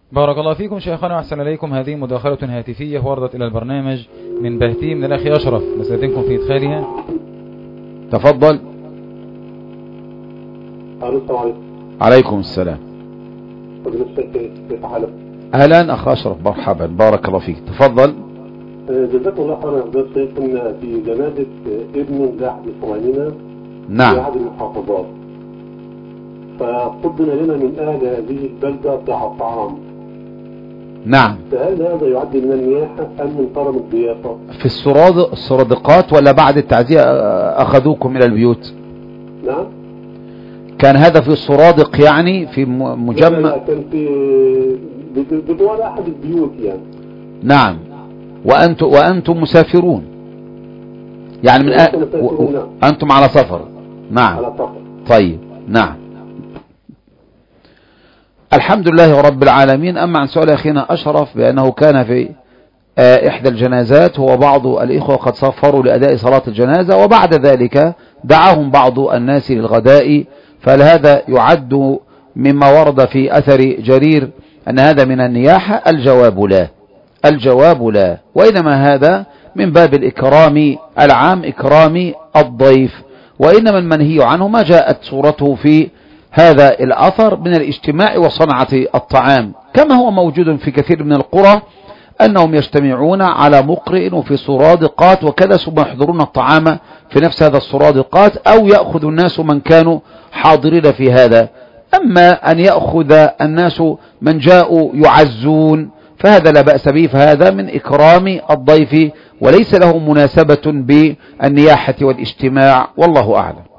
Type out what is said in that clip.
بارك الله فيكم شيخنا وأحسن إليكم. هذه مداخلة هاتفية وردت إلى البرنامج من بهتي من الأخ أشرف، نستأذنكم في إدخالها. تفضل. السلام عليكم. عليكم السلام. أهلا أخ أشرف، مرحبا، بارك الله فيك، تفضل. جزاكم الله خيرا. كنا في جنازة ابن لأحد إخواننا نعم. في أحد المحافظات، فقدم لنا من أهل هذه البلدة طعام. نعم. فهل هذا يعد من النياحة أم من كرم الضيافة؟ في السرادقات ولا بعد التعزية أخذوكم إلى البيوت؟ نعم. كان هذا في السرادق يعني في مجمع؟ لا كان في بجوار أحد البيوت يعني. نعم. وأنتم مسافرون يعني من أنتم على سفر. نعم. على سفر. طيب. نعم. الحمد لله رب العالمين. أما عن سؤال أخينا أشرف بأنه كان في إحدى الجنازات هو بعض الإخوة قد سافروا لأداء صلاة الجنازة وبعد ذلك دعاهم بعض الناس للغداء، فهل هذا يعد مما ورد في أثر جرير أن هذا من النياحة؟ الجواب لا، الجواب لا، وإنما هذا من باب الإكرام العام، إكرام الضيف، وإنما المنهي عنه ما جاءت صورته في هذا الأثر من الاجتماع وصنعة الطعام، كما هو موجود في كثير من القرى أنهم يجتمعون على مقرئ وفي سرادقات وكذا ثم يحضرون الطعام في نفس هذا السرادقات، أو يأخذ الناس من كانوا حاضرين في هذا. أما أن يأخذ الناس من جاءوا يعزون فهذا لا بأس به، فهذا من إكرام الضيف وليس له مناسبة بالنياحة والاجتماع، والله أعلم.